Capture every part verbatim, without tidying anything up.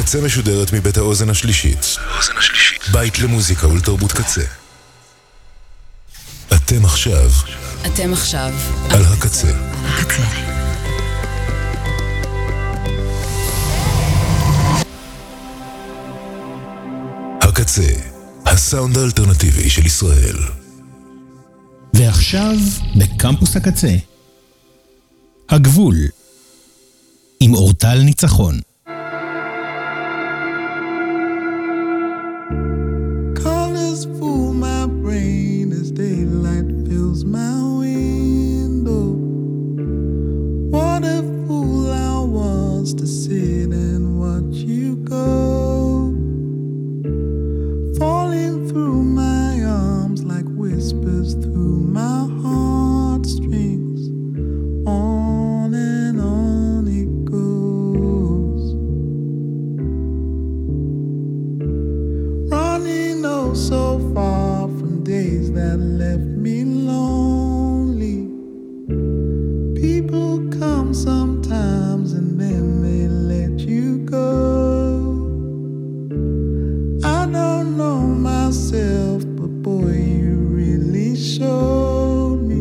הקצה משודרת מבית האוזן השלישית. בית למוזיקה ולתרבות קצה. אתם עכשיו. אתם עכשיו. על הקצה. הקצה. הקצה, הסאונד האלטרנטיבי של ישראל. ועכשיו בקמפוס הקצה. הגבול. עם אורטל ניצחון. Colors fool my brain as daylight fills my window. What a fool I was to sit and watch you go. Falling through my arms like whispers through my heartstrings. On and on it goes. Running oh so far from days that left me lonely. People come sometimes and then they let you go. I don't know myself, but boy, you really showed me.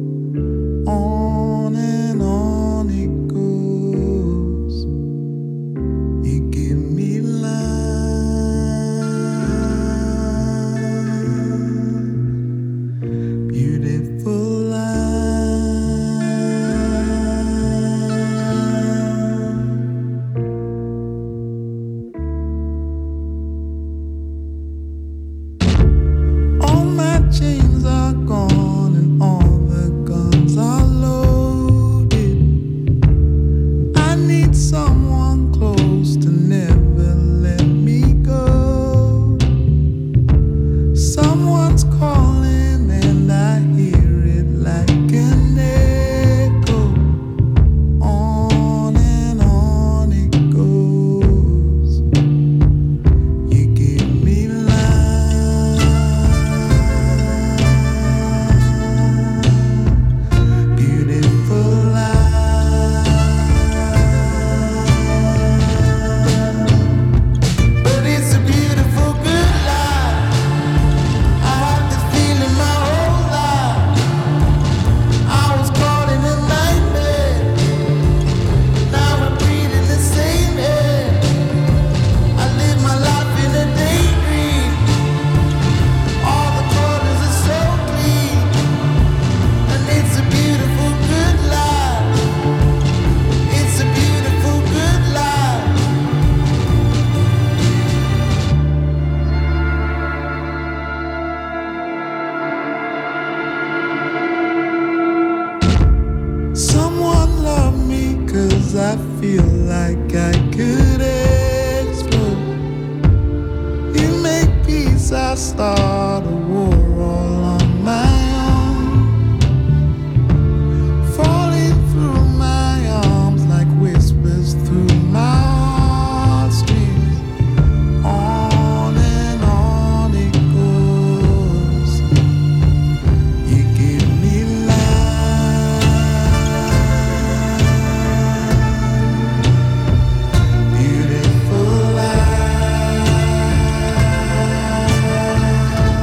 On and on it goes. You give me life, beautiful all my chains are gone and all the guns are loaded. I need someone close to never let me go. Someone's calling and I hear it like an echo. On and on it goes. You give me life, beautiful life. But it's a beautiful good life. I had this feeling my whole life. I was caught in a nightmare. Now I'm breathing the same air. I live my life in a daydream. All the corners are so clean, and it's a beautiful good life. It's a beautiful good life. Someone love me 'cause I feel like I could explode. You make peace, I start a war all on my own. Falling through my arms like whispers through my heartstrings. On and on it goes. You give me life, beautiful life.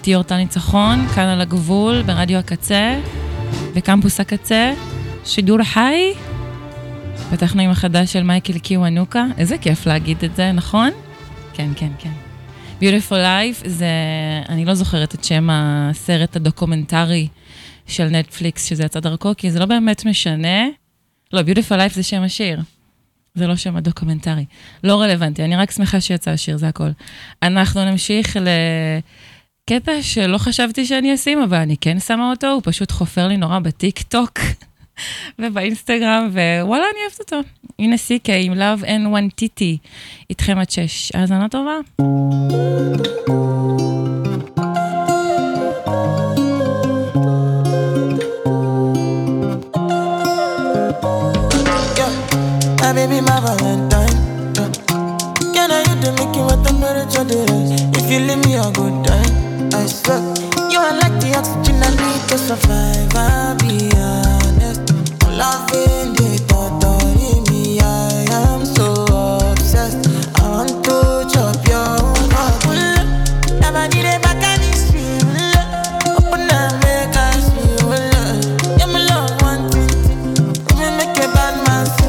איתי אורטל ניצחון, כאן על הגבול, ברדיו הקצה, בקמפוס הקצה, שידור חי. פתחנו עם החדש של מייקל קיוונוקה, איזה כיף להגיד את זה, נכון? כן, כן, כן. Beautiful Life זה, אני לא זוכרת את שם הסרט הדוקומנטרי של נטפליקס שזה יצא דרכו, כי זה לא באמת משנה. לא, Beautiful Life זה שם השיר. זה לא שם הדוקומנטרי. לא רלוונטי, אני רק שמחה שיצא השיר, זה הכל. אנחנו נמשיך לקטע שלא חשבתי שאני אשים, אבל אני כן שמה אותו, הוא פשוט חופר לי נורא בטיק טוק ובאינסטגרם, ווואלה, אני אוהבת אותו. הנה סיקה עם Love and One Titty, איתכם עד שש. האזנה טובה. My baby, my Valentine. Can I you to make you what temperature it is? If you leave me a good time, I swear. You are like the oxygen I need to survive. I'll be honest. Loving the thought of me, I am so obsessed. I want to chop your heart. Never did it back on the street. Open up, make us feel. Yeah, my love one thing. Let me make a bad man sing.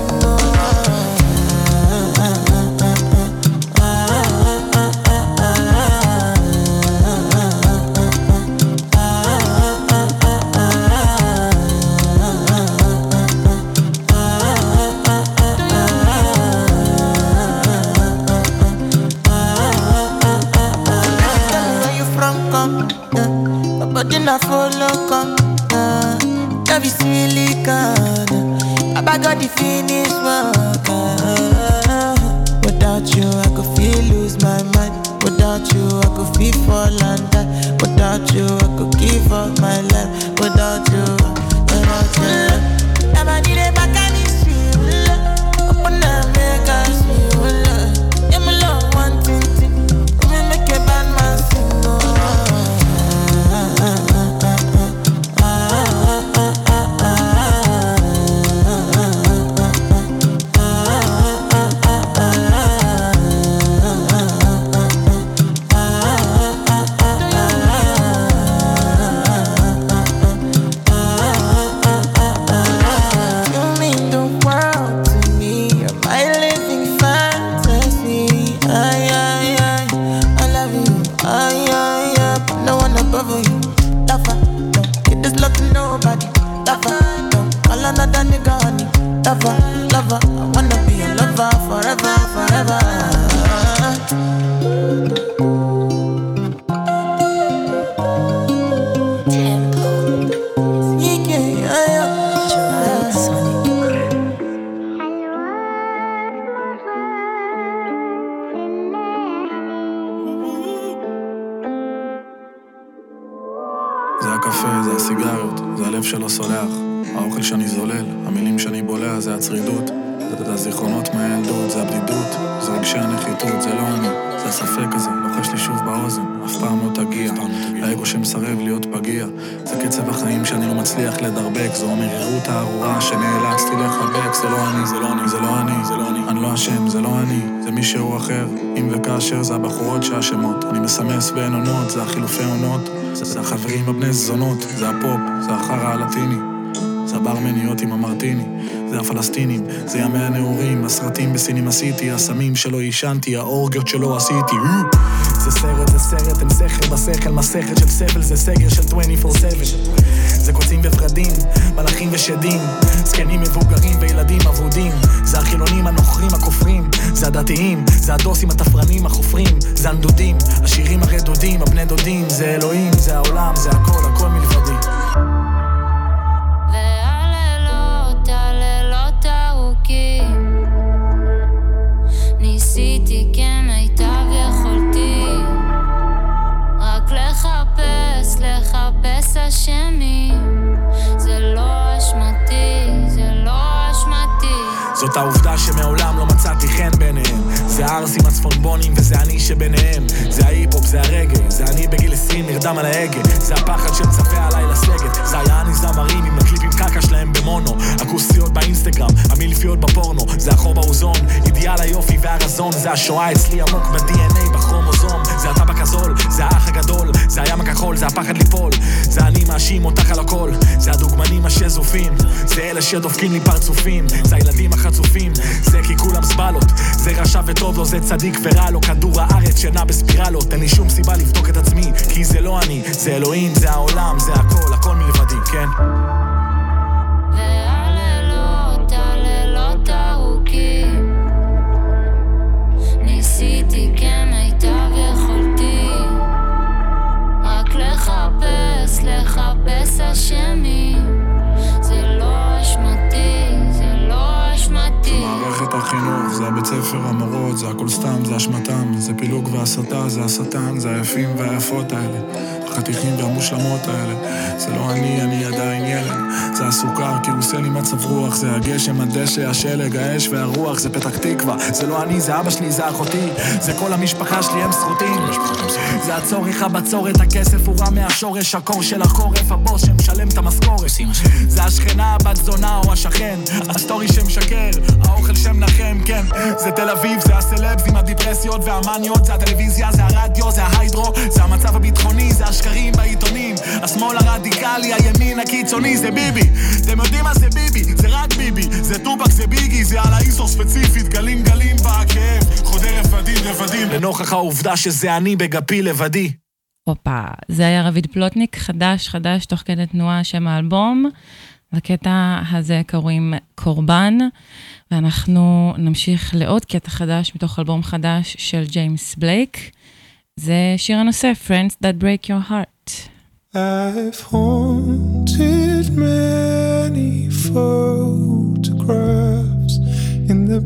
But then I follow come, uh, love is silicon. I got the finish work. Uh, without you, I could feel lose my mind. Without you, I could feel fall and die. Without you, I could give up my life. Without you, without you, never did it back on the street. Open up, make us feel. Yeah, my love one thing, thing. Let me make a bad man sing. זה הבחורות שהשמות, אני מסמס בין עונות, זה החילופי עונות, זה, זה החברים הבני זונות, זה הפופ, זה החרה הלטיני, זה הברמניות עם המרטיני, זה הפלסטינים, זה ימי הנאורים, הסרטים בסינימה סיטי, הסמים שלא ישנתי, האורגיות שלא עשיתי. זה סרט, זה סרט, הם סכר בשכל, מסכת של סבל, זה סגר של עשרים וארבע שבע. זה קוצים ופרדים, מלאכים ושדים, זקנים מבוגרים וילדים אבודים, זה החילונים הנוכרים הכופרים, זה הדתיים, זה הדוסים התפרנים החופרים, זה הנדודים, השירים הרדודים, הבני דודים, זה אלוהים, זה העולם, זה הכל, הכל מלבדי. והלילות, הלילות ארוכים, ניסיתי כמיטב יכולתי, רק לחפש, לחפש אשמים, זה לא אשמתי, זה לא אשמתי. זאת העובדה שמעולם לא מצאתי חן ביניהם, זה הארסים הצפונבונים וזה אני שביניהם, זה ההיפ-הופ, זה הרגע, זה אני בגיל עשרים נרדם על ההגה, זה הפחד שמצפה עליי לסגת, זה היה אני זמרים עם הקליפים קקה שלהם במונו, הכוסיות באינסטגרם, המילפיות בפורנו, זה החור באוזון, אידיאל היופי והרזון, זה השואה אצלי עמוק ב-די אן איי בכרומוזום, זה הטבק הזול, זה האח הגדול, זה הים הכחול, זה הפחד ליפול, זה אני מאשים אותך על הכל, זה הדוגמנים השזופים, זה אלה שדופקים לי פרצופים, זה הילדים החצופים, זה כי כולם סבלות, זה רשע וטוב לו, זה צדיק ורע לו, כדור הארץ שנע בספירלות, אין לי שום סיבה לבדוק את עצמי, כי זה לא אני, זה אלוהים, זה העולם, זה הכל, הכל מלבדי, כן? והלילות, הלילות ארוכים, ניסיתי כמיטב יכולתי, רק לחפש, לחפש אשמים, זה לא אשמתי, זה לא אשמתי. מערכת החינוך, זה הבית ספר, המורות, זה הכל סתם, זה אשמתם, זה פילוג והסתה, זה השטן, זה היפים והיפות האלה, החתיכים והמושלמות האלה, זה לא אני, אני עדיין ילד, זה הסוכר, כי הוא עושה לי מצב רוח, זה הגשם, הדשא, השלג, האש והרוח, זה פתח תקווה, זה לא אני, זה אבא שלי, זה אחותי, זה כל המשפחה שלי, הם סחוטים, זה הצורך, הבצורת, הכסף הוא רע מהשורש, הקור של החורף, הבוס שמשלם את המשכורת, זה השכנה, הבת זונה או השכן, הסטורי שמשקר, האוכל שמנחם, כן, זה תל אביב, זה הסלבס עם הדיפרסיות והמניות, זה הטלוויזיה, זה הרדיו, זה ההיידרו, זה המצב הביטחוני, זה השקרים בעיתונים, השמאל הרדיקלי, הימין הקיצוני, זה ביבי, אתם יודעים מה זה ביבי, זה רק ביבי, זה טובק, זה ביגי, זה על האיסור ספציפית, גלים גלים והכאב, חודר רפדים רפדים, לנוכח העובדה שזה אני בגפי לבדי. הופה, זה היה רביד פלוטניק, חדש, חדש, תוך כדי תנועה, שם האלבום, לקטע הזה קוראים קורבן, ואנחנו נמשיך לעוד קטע חדש, מתוך אלבום חדש של ג'יימס בלייק, זה שיר הנושא, Friends That Break Your Heart. I've haunted many photographs in the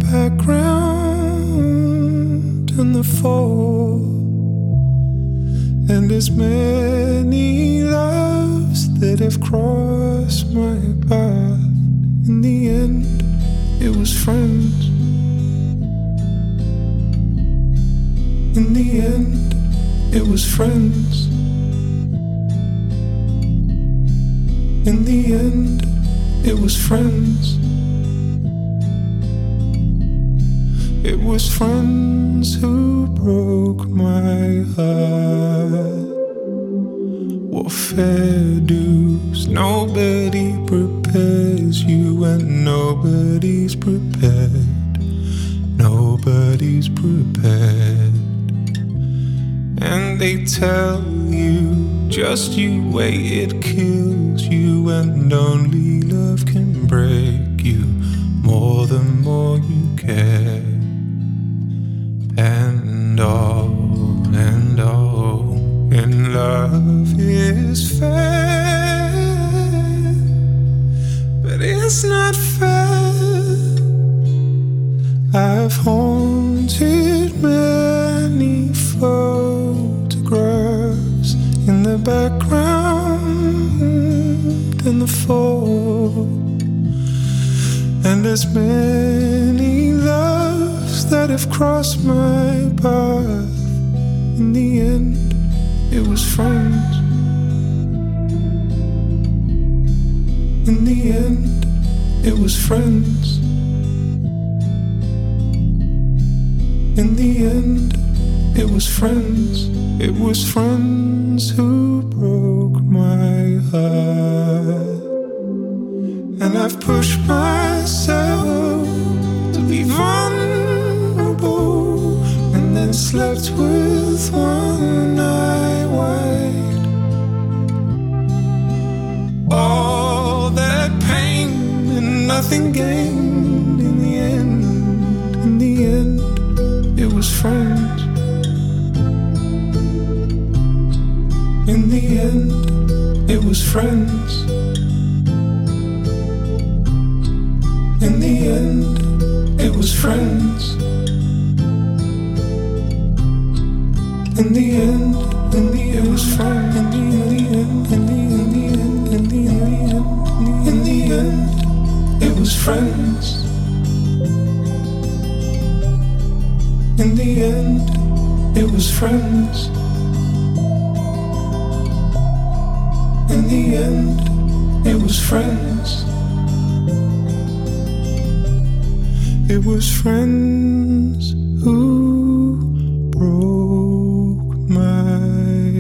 background and the fall, and as many loves that have crossed my path. In the end, it was friends. In the end, it was friends. In the end, it was friends. It was friends who broke my heart. What fair dues, nobody prepares you, and nobody's prepared. Nobody's prepared. And they tell you, just you wait, it kills you, and only love can break you more the more you care. And all, and all in love is fair, but it's not fair. I've haunted many photographs in the background and the fall, and as many loves that have crossed my path. In the end, it was friends. In the end, it was friends. In the end, it was friends. It was friends who broke my heart. And I've pushed myself to be vulnerable, and then slept with one eye wide. All that pain and nothing gained. In the end, in the end, it was friends. In the end, it was friends. In the end, it was friends. In the end, in the end, it was friends. In the end, in the end, in the end, in the end, it was friends. In the end, it was friends. In the end, it was friends. It was friends who broke my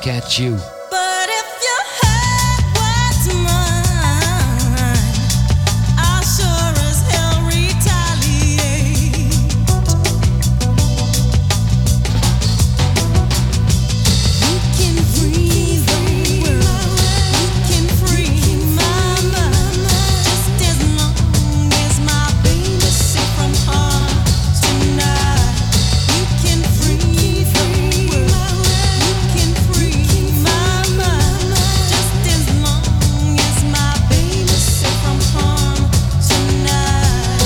catch you. But if you had what's mine, I'll sure as hell retaliate. You can free the world, you can free my mind, just as long as my baby's safe from harm tonight. You can free the world, you can free my mind, just as long as my baby's safe from harm tonight.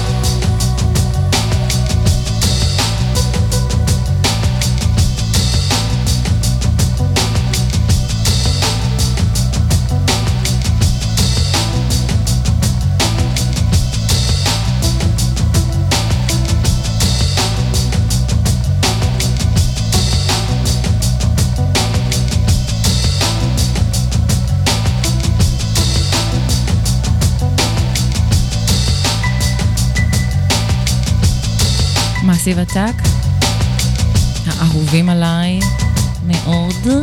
מאסיב אטאק, האהובים עליי מאוד.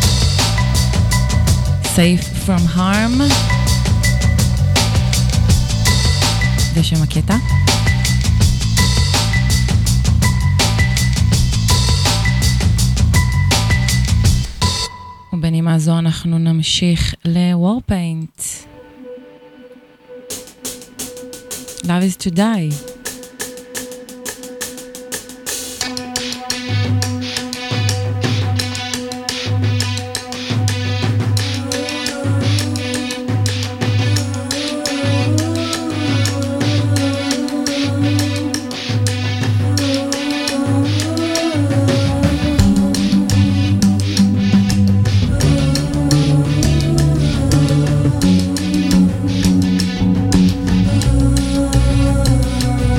Safe from harm, זה שם הקטע. ובנימה זו אנחנו נמשיך ל-Warpaint. Love is to die. Thank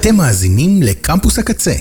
אתם מאזינים לקמפוס הקצה.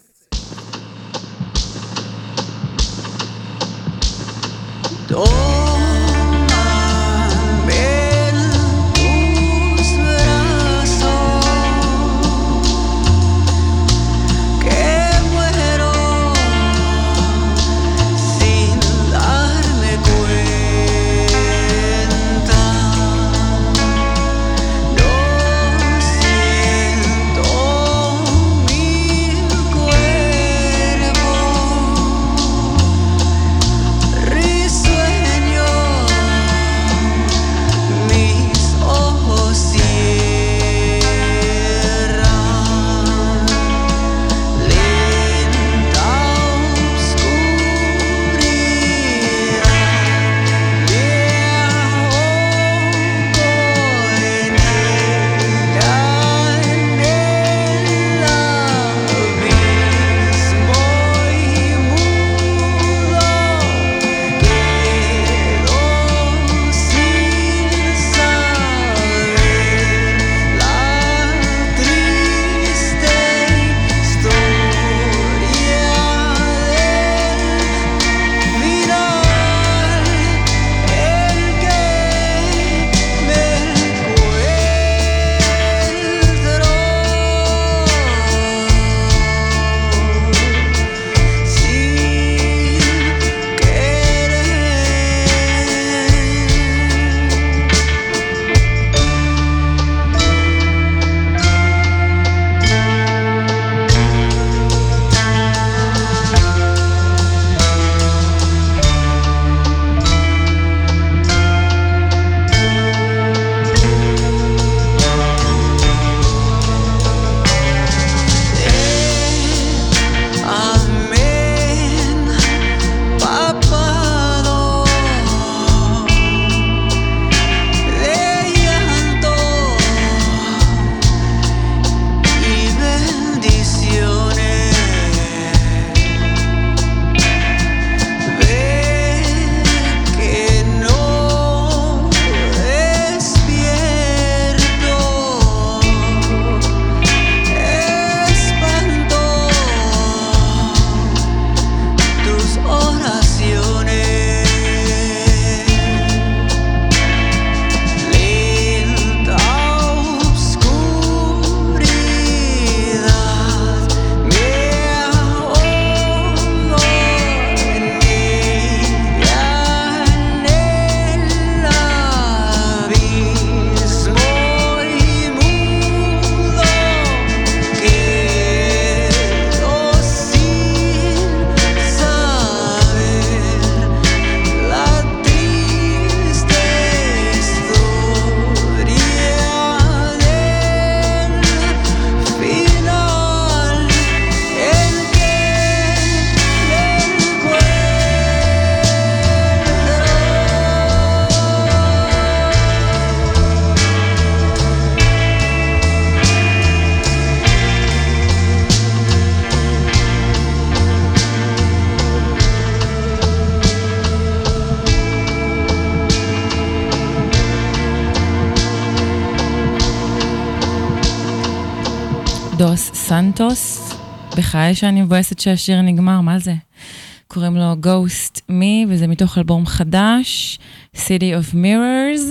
דוס סנטוס, בחיי שאני מבואסת שהשיר נגמר, מה זה? קוראים לו Ghost Me, וזה מתוך אלבום חדש, City of Mirrors.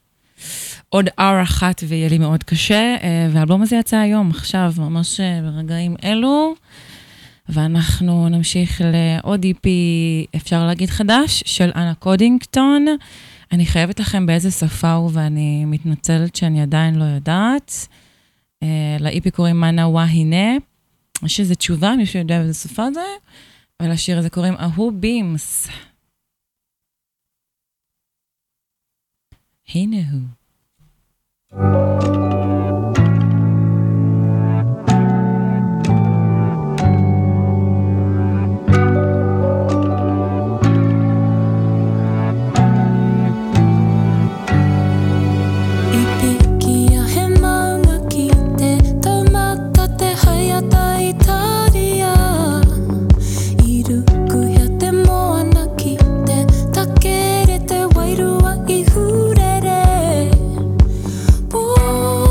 עוד אר אחת ויהיה לי מאוד קשה, והאלבום הזה יצא היום, עכשיו, ממש ברגעים אלו, ואנחנו נמשיך לעוד אי פי, אפשר להגיד חדש, של אנה קודינגטון. אני חייבת לכם באיזה שפה הוא, ואני מתנצלת שאני עדיין לא יודעת. לאי פי קוראים מנה והינה, יש איזו תשובה, מישהו יודע באיזה שפה זה, ולשיר הזה קוראים אהו בימס. הנה הוא. Oh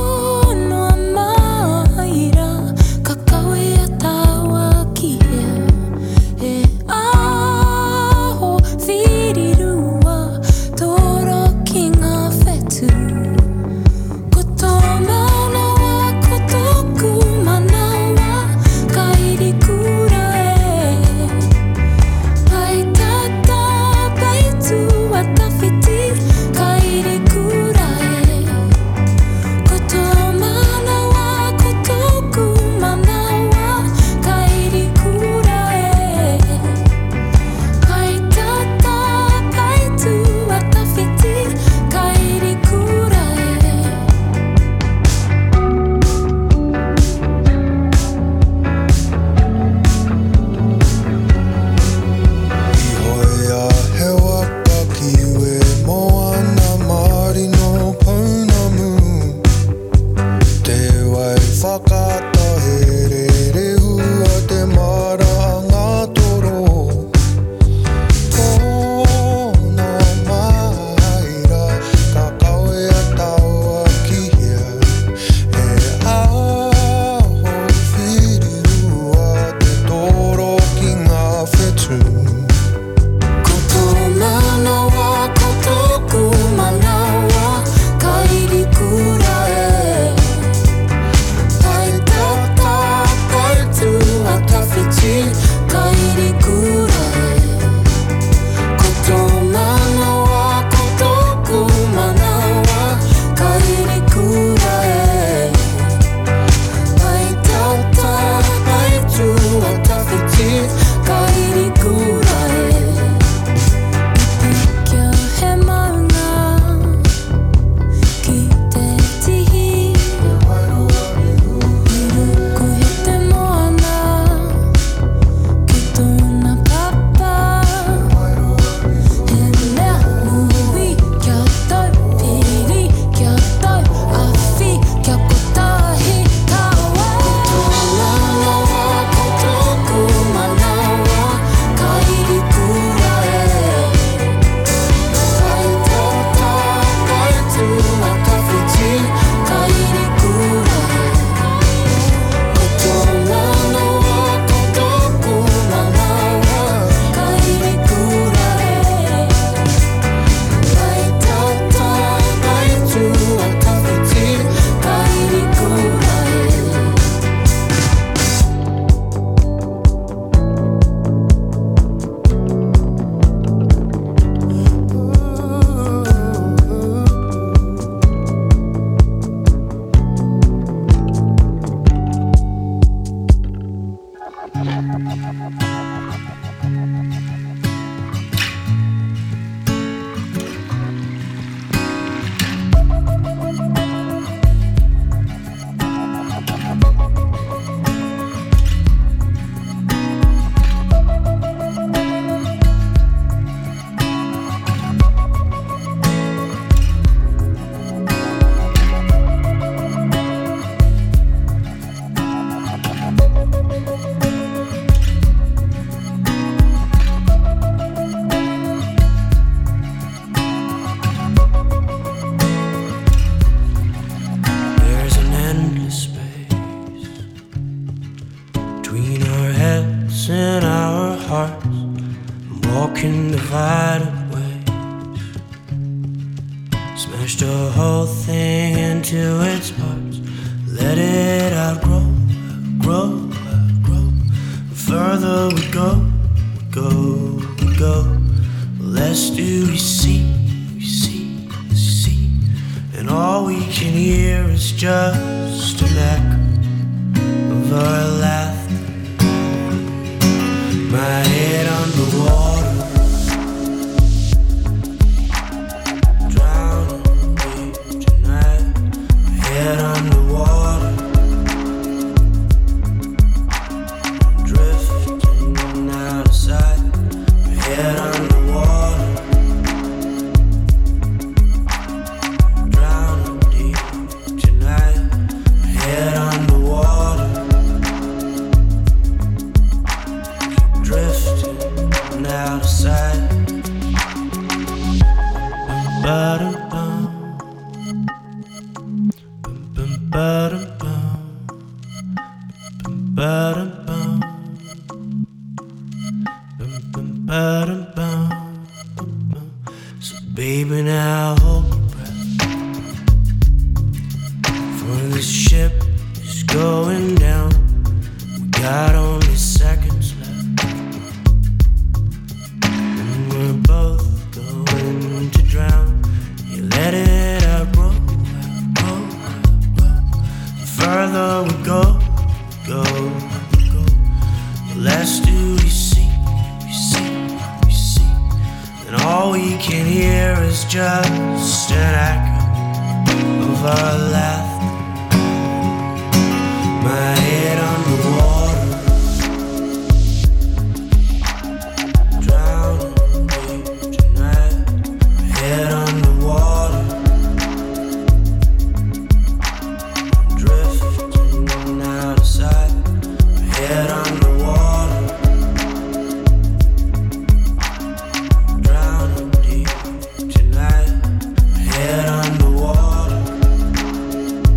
Head underwater.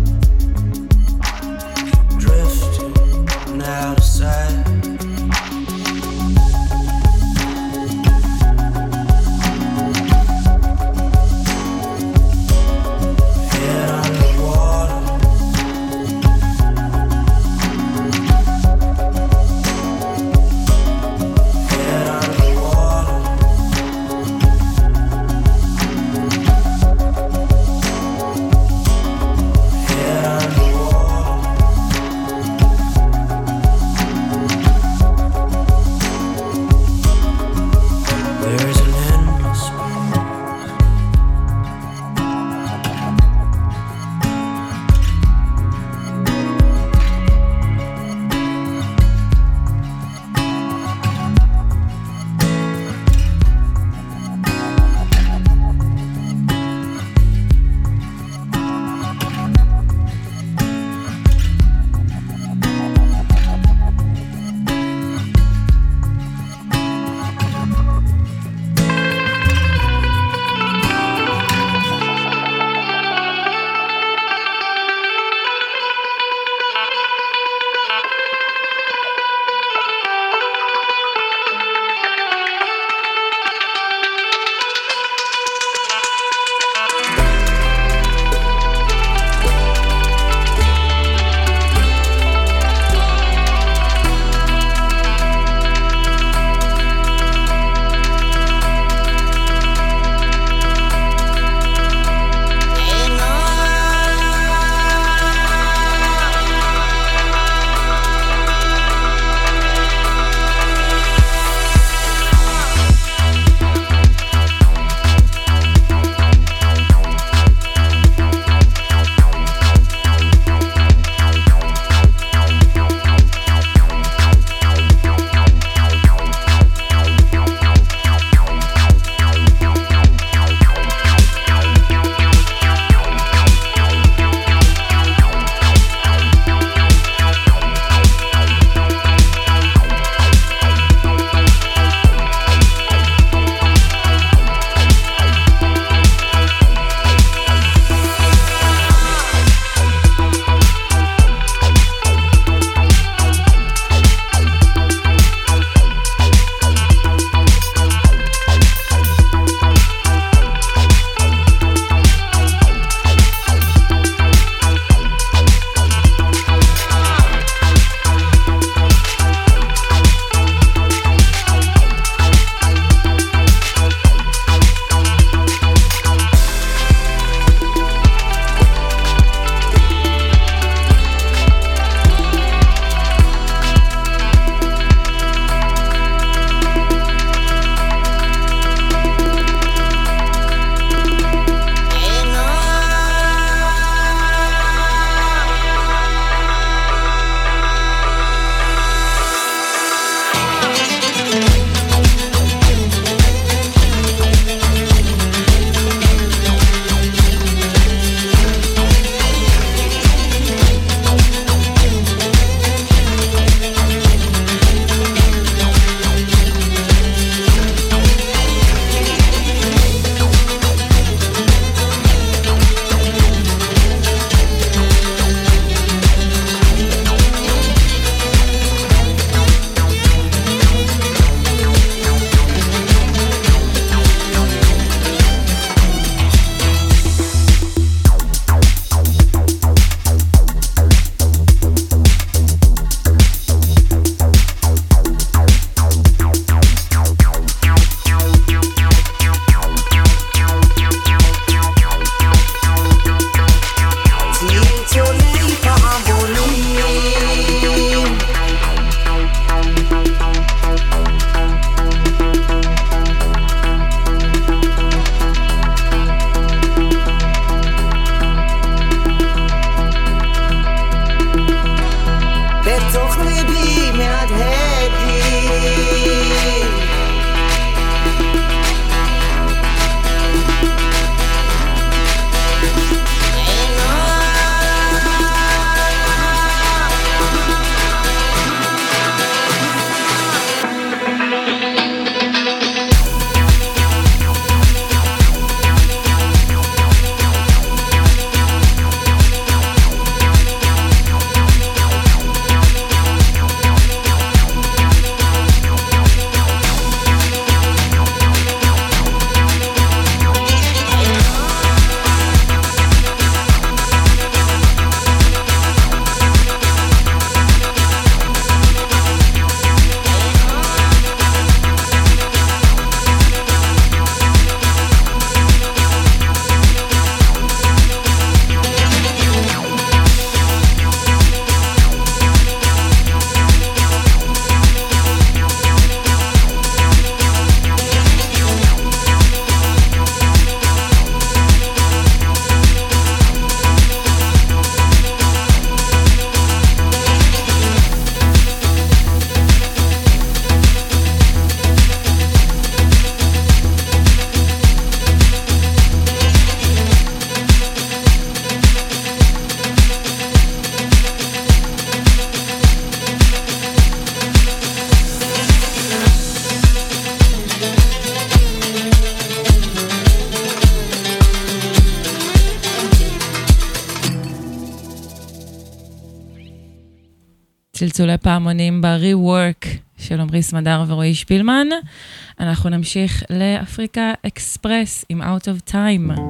צלצולי פעמונים ב-Rework של עמרי סמדר ורועי שפילמן. אנחנו נמשיך לאפריקה אקספרס עם Out of Time.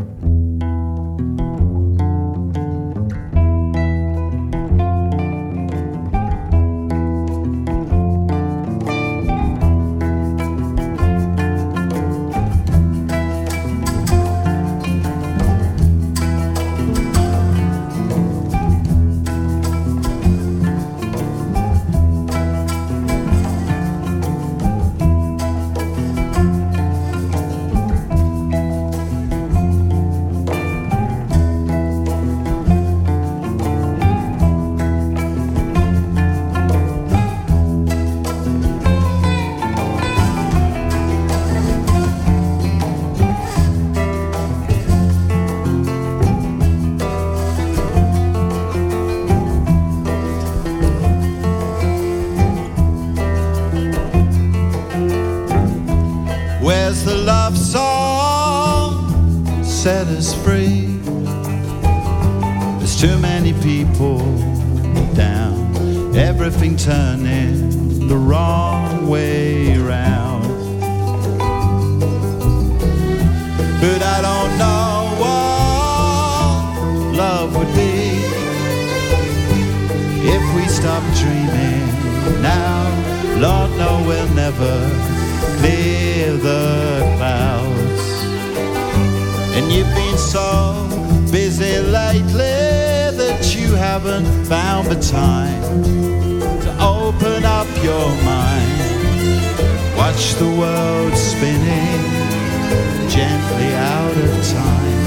Where's the love song set us free? There's too many people down, everything turning the wrong way round. But I don't know what love would be if we stop dreaming now. Lord, no, we'll never clear the clouds. And you've been so busy lately that you haven't found the time to open up your mind. Watch the world spinning gently out of time.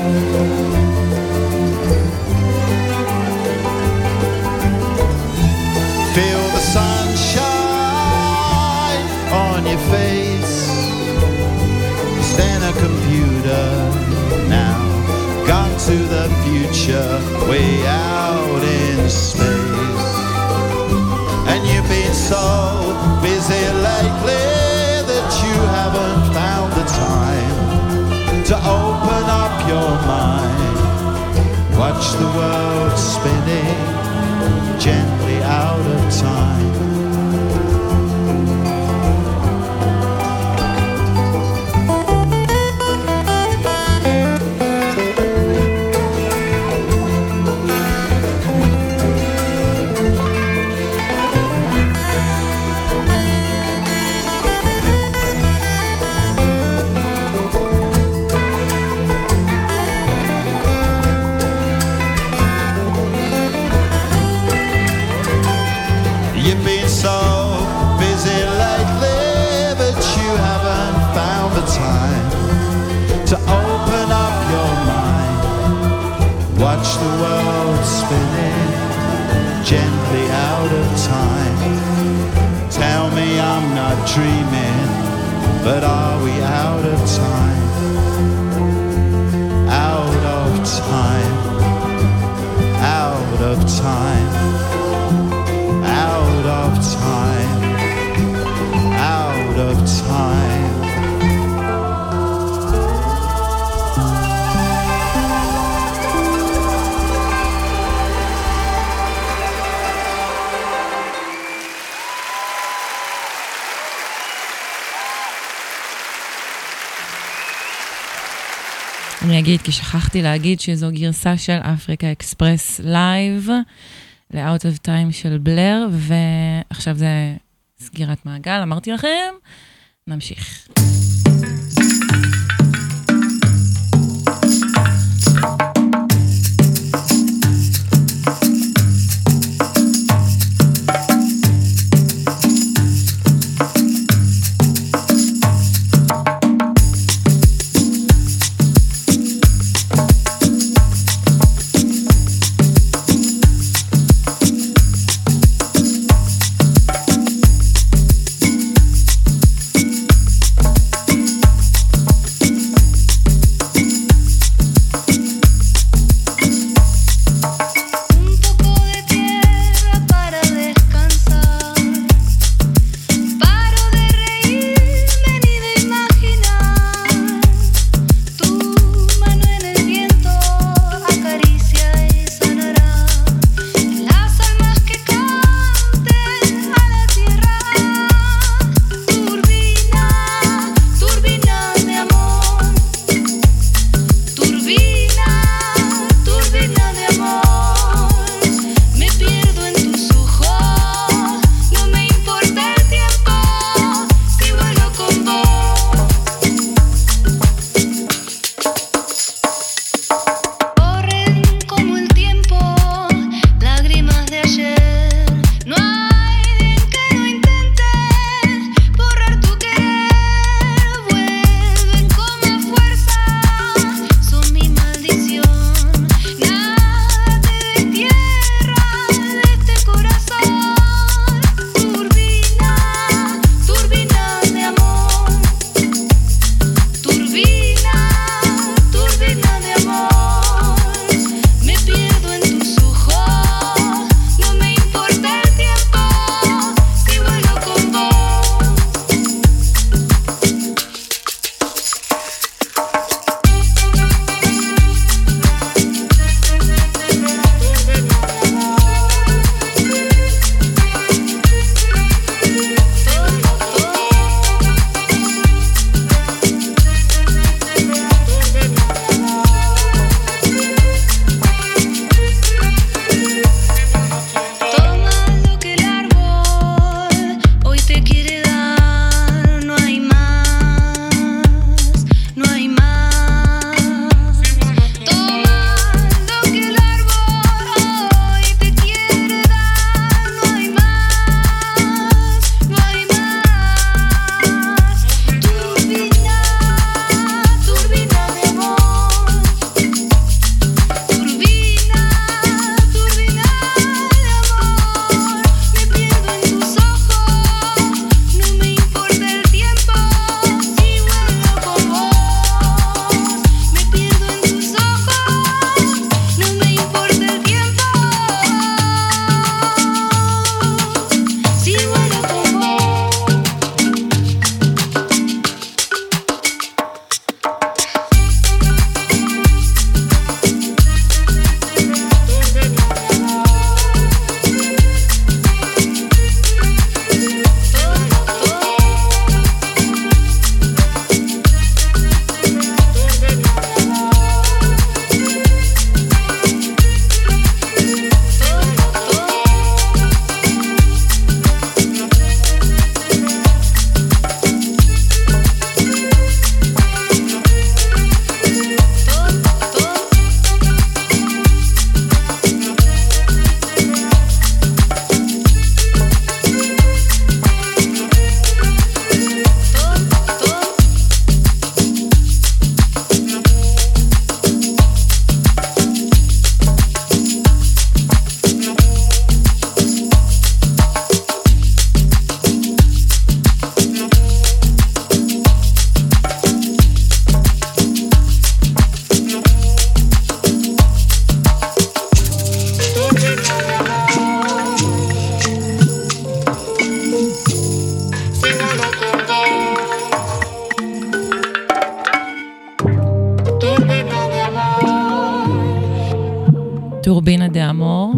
Feel the sunshine on your face. Stand a computer now, gone to the future, way out in space. And you've been so busy lately that you haven't found the time to open up your mind. Watch the world spinning gently out of time. You've been so busy lately that you haven't found the time to open up your mind. Watch the world spinning gently out of time. Tell me I'm not dreaming, but are we out of time? Out of time. Out of time. Out of time, out of time. אני אגיד, כי שכחתי להגיד שזו גרסה של אפריקה אקספרס לייב ל-Out of Time של בלר, ועכשיו זה סגירת מעגל, אמרתי לכם, נמשיך. דה אמור,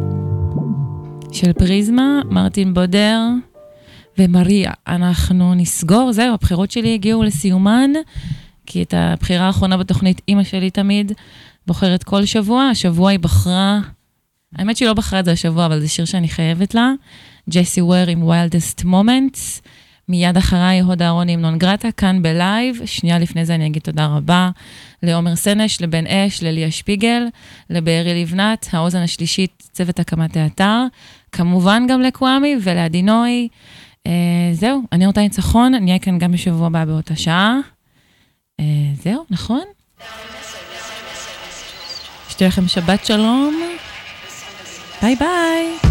של פריזמה, מרטין בודר ומריה. אנחנו נסגור, זהו, הבחירות שלי הגיעו לסיומן, כי את הבחירה האחרונה בתוכנית אמא שלי תמיד בוחרת כל שבוע, השבוע היא בחרה, האמת שהיא לא בחרה את זה השבוע, אבל זה שיר שאני חייבת לה, ג'סי וויר עם Wildest Moments, מיד אחריי הוד אהרוני עם נון גרטה, כאן בלייב, שנייה לפני זה אני אגיד תודה רבה, לעומר סנש, לבן אש, לליה שפיגל, לבארי לבנת, האוזן השלישית, צוות הקמת האתר, כמובן גם לקוואמי ולעדי נוי, אה, זהו, אני רוצה ניצחון, נהיה כאן גם בשבוע הבא באותה שעה, אה, זהו, נכון? שתהיה לכם שבת שלום, ביי ביי.